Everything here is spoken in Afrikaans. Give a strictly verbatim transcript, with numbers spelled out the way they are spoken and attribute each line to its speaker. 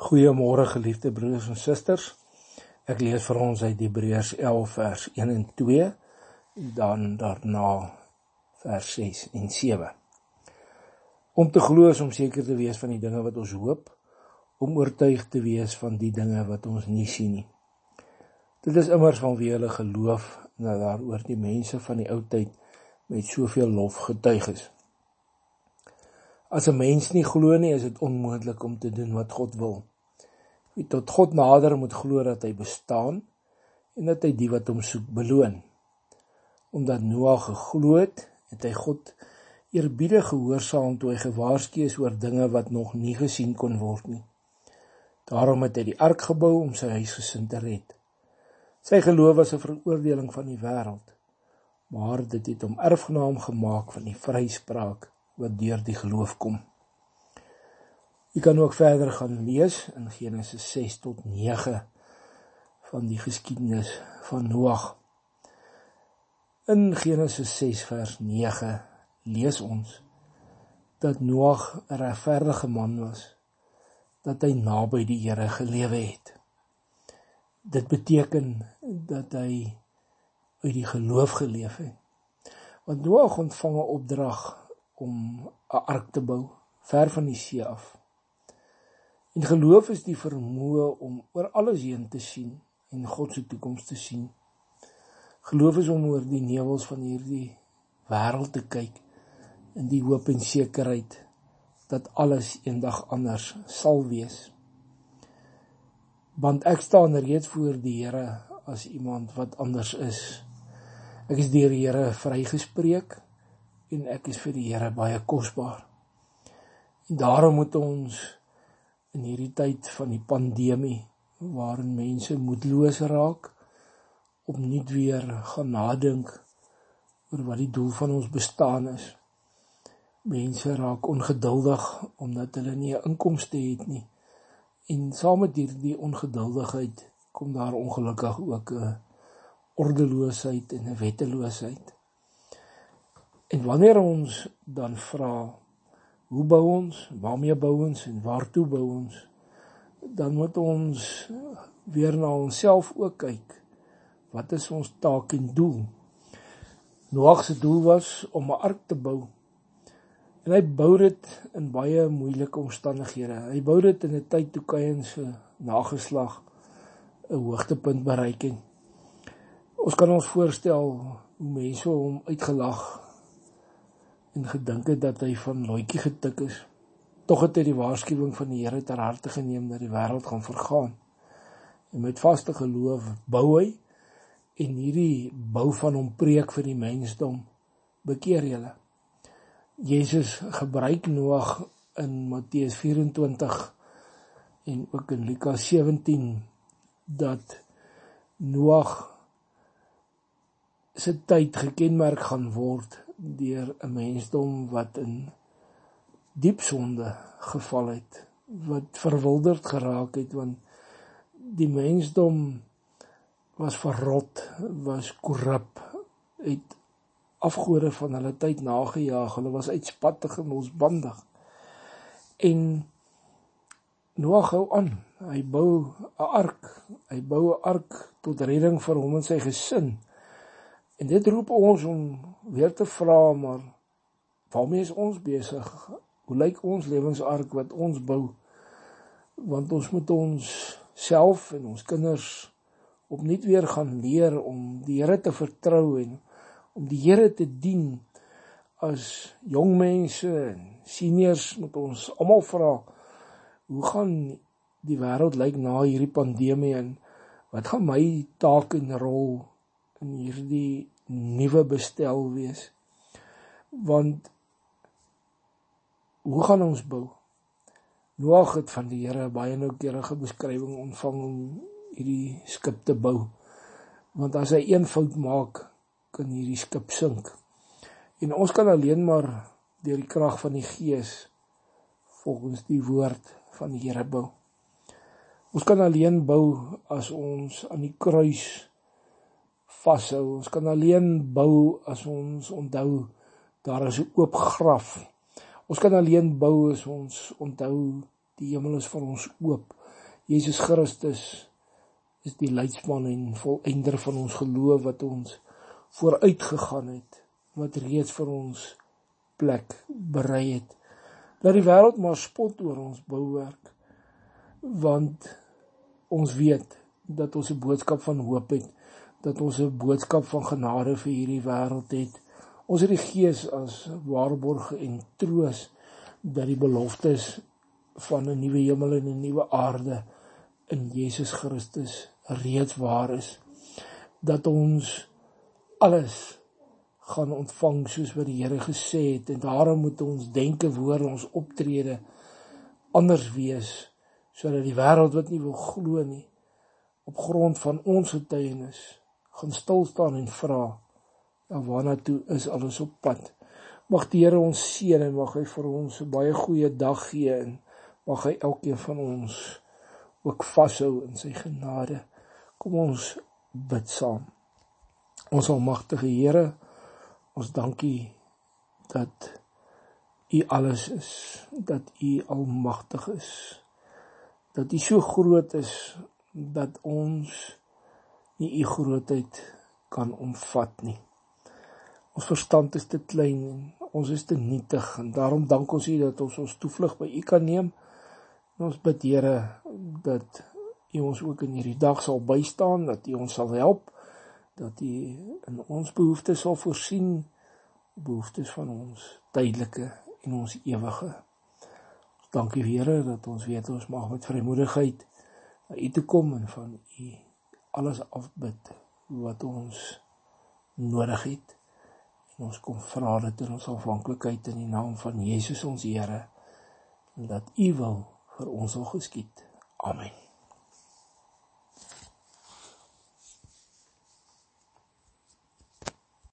Speaker 1: Goeiemôre geliefde broeders en susters. Ek lees vir ons uit Hebreërs elf vers een en twee, dan daarna vers ses en sewe. Om te glo is om seker te wees van die dinge wat ons hoop, om oortuig te wees van die dinge wat ons nie sien nie. Dit is immers vanweë hulle geloof dat daaroor die mense van die ou tyd met soveel lof getuig is. As 'n mens nie glo nie, is dit onmoontlik om te doen wat God wil. Wie tot God nader moet glo dat hy bestaan en dat hy die wat hom soek beloon. Omdat Noag geglo het, het hy God eerbiedig gehoorsaam toe hy gewaarsku is oor dinge wat nog nie gesien kon word nie. Daarom het hy die ark gebou om sy huisgesin te red. Sy geloof was 'n veroordeling van die wêreld, maar dit het hom erfgenaam gemaak van die vryspraak wat deur die geloof kom. Jy kan ook verder gaan lees in Genesis ses tot nege van die geskiedenis van Noag. In Genesis ses vers nege lees ons dat Noag 'n regverdige man was, dat hy naby die Here gelewe het. Dit beteken dat hy uit die geloof geleef het. Want Noag ontvang 'n opdrag om 'n ark te bou, ver van die see af. En geloof is die vermoë om oor alles heen te sien en God se toekoms te sien. Geloof is om oor die nevels van hierdie wêreld te kyk in die hoop en sekerheid dat alles eendag anders sal wees. Want ek staan reeds voor die Here as iemand wat anders is. Ek is deur die Here vrygespreek en ek is vir die Here baie kosbaar. En daarom moet ons in hierdie tyd van die pandemie, waarin mense moedeloos raak, opnuut weer gaan nadink oor wat die doel van ons bestaan is. Mense raak ongeduldig omdat hulle nie 'n inkomste het nie. En saam met hierdie ongeduldigheid kom daar ongelukkig ook 'n ordeloosheid en 'n wetteloosheid. En wanneer ons dan vra, hoe bou ons, waarmee bou ons en waartoe bou ons, dan moet ons weer na onsself ook kyk. Wat is ons taak en doel? Noag se doel was om 'n ark te bou. En hy bou dit in baie moeilike omstandighede. Hy bou dit in 'n tyd toe Kain se nageslag 'n hoogtepunt bereik het. Ons kan ons voorstel hoe mense hom uitgelag en gedink het dat hy van looitjie getik is. Tog het hy die waarskuwing van die Here ter harte geneem dat die wêreld gaan vergaan. En met vaste geloof bou hy, en hierdie bou van hom preek vir die mensdom, bekeer julle. Jesus gebruik Noag in Matteus vyf-en-twintig en ook in Lukas sewentien, dat Noag se tyd gekenmerk gaan word deur 'n mensdom wat in diep sonde geval het, wat verwilderd geraak het, want die mensdom was verrot, was korrup, het afgode van hulle tyd nagejaag, hulle was uitspattig en losbandig. En Noag hou aan, hy bou 'n ark, hy bou 'n ark tot redding vir hom en sy gesin. En dit roep ons om weer te vra, maar waarmee is ons besig? Hoe lyk ons lewensark wat ons bou? Want ons moet ons self en ons kinders opnuut weer gaan leer om die Here te vertrou en om die Here te dien. As jong mense en seniors moet ons almal vra, hoe gaan die wêreld lyk na hierdie pandemie en wat gaan my taak en rol in hierdie nuwe bestel wees? Want hoe gaan ons bou? Noag het van die Here baie noukeurige beskrywing ontvang om hierdie skip te bou. Want as hy een fout maak, kan hierdie skip sink. En ons kan alleen maar deur die krag van die Gees volgens die woord van die Here bou. Ons kan alleen bou as ons aan die kruis vashou. Ons kan alleen bou as ons onthou daar is 'n oop graf. Ons kan alleen bou as ons onthou die hemel is vir ons oop. Jesus Christus is die leidsman en volëinder van ons geloof wat ons vooruit gegaan het, wat reeds vir ons plek berei het. Laat die wêreld maar spot oor ons bouwerk, want ons weet dat ons 'n boodskap van hoop het, dat ons 'n boodskap van genade vir hierdie wêreld het. Ons het die Gees as waarborg en troos dat die beloftes van 'n nuwe hemel en 'n nuwe aarde in Jesus Christus reeds waar is, dat ons alles gaan ontvang soos wat die Here gesê het, en daarom moet ons denke, woorde, ons optrede anders wees, sodat die wêreld wat nie wil glo nie, op grond van ons getuienis, gaan stil staan en vra, en waarna toe is alles op pad. Mag die Here ons seën en mag hy vir ons 'n baie goeie dag gee, en mag hy elkeen van ons ook vashou in sy genade. Kom ons bid saam. Ons almagtige Here, ons dankie dat U alles is, dat U almagtig is, dat U so groot is, dat ons nie U grootheid kan omvat nie. Ons verstand is te klein en ons is te nietig, en daarom dank ons U dat ons ons toevlug by U kan neem. En ons bid, Here, dat U ons ook in hierdie dag sal bystaan, dat U ons sal help, dat U in ons behoeftes sal voorsien, behoeftes van ons tydelike en ons ewige. Dankie, Here, dat ons weet ons mag met vrymoedigheid na U toe kom en van U alles afbid wat ons nodig het. En ons kom vra dit in ons afhanklikheid in die naam van Jesus ons Here, en dat U wil vir ons sal geskied. Amen.